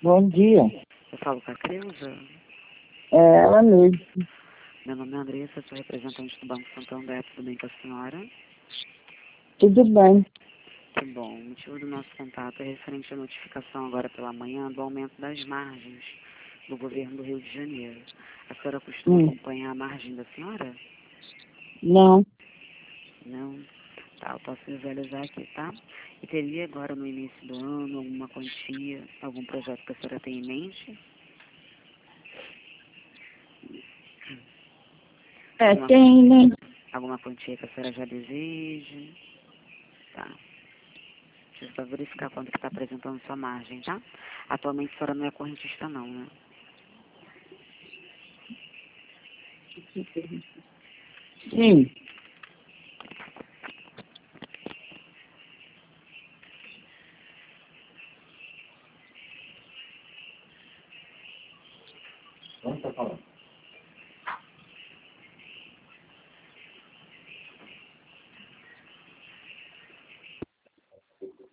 Bom dia. Eu falo com a Creuza. É ela mesmo. Meu nome é Andressa, sou representante do Banco Santander. Tudo bem com a senhora? Tudo bem. Que bom. O motivo do nosso contato é referente à notificação agora pela manhã do aumento das margens do governo do Rio de Janeiro. A senhora costuma acompanhar a margem da senhora? Não. Não? Tá, eu posso visualizar aqui, tá? E teria agora no início do ano alguma quantia, algum projeto que a senhora tem em mente? Tem, né? Alguma quantia que a senhora já deseja? Tá. Deixa eu só verificar quanto que está apresentando sua margem, tá? Atualmente a senhora não é correntista não, né? Sim. Onde está falando?